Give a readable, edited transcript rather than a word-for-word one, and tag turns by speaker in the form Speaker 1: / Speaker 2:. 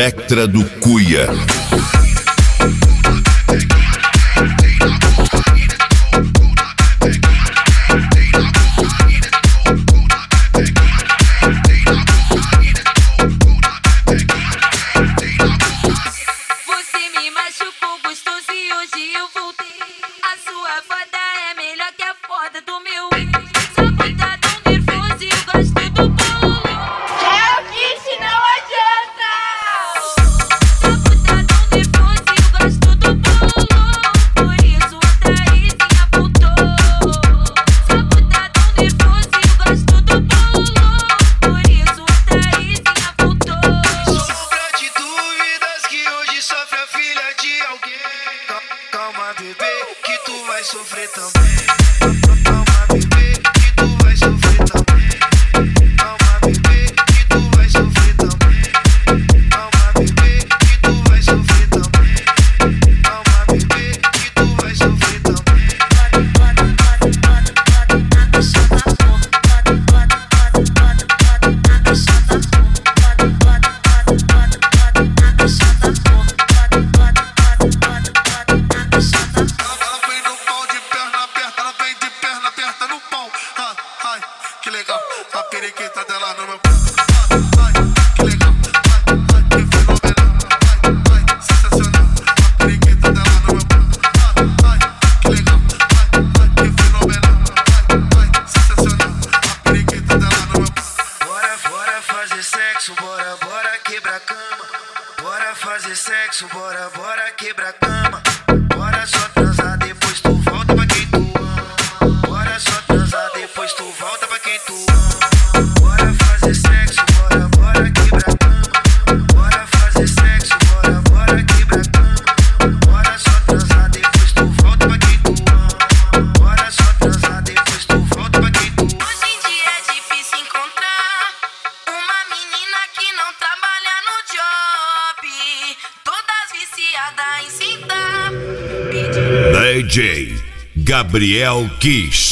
Speaker 1: Electra do Cuia.
Speaker 2: Calma, bebê, que tu vai sofrer também. Calma, bebê, que tu vai sofrer também. Calma, bebê, que tu vai sofrer também. Calma, bebê, que tu vai sofrer também. Calma, bebê, que tu vai sofrer também. Que legal, a periquita dela no meu pau. Ai, que legal, ai, que fenomenal. Ai, sensacional, a periquita dela no meu pau. Ai, que legal, ai, que fenomenal. Ai, sensacional, a periquita dela no meu pau. Bora fazer sexo, bora quebrar a cama. Bora fazer sexo, bora quebrar a cama. Bora só transar, depois tu volta pra quem tu ama. Bora só transar, depois tu volta pra quem tu ama. Bora fazer sexo, bora quebrar a cama. Bora fazer sexo, bora quebrar a cama. Bora só transar, depois tu volta pra quem tu ama. Bora só transar, depois tu volta pra quem tu ama.
Speaker 3: Hoje em dia é difícil encontrar uma menina que não trabalha no job, todas viciadas em sentar.
Speaker 1: DJ Gabriel Kiss.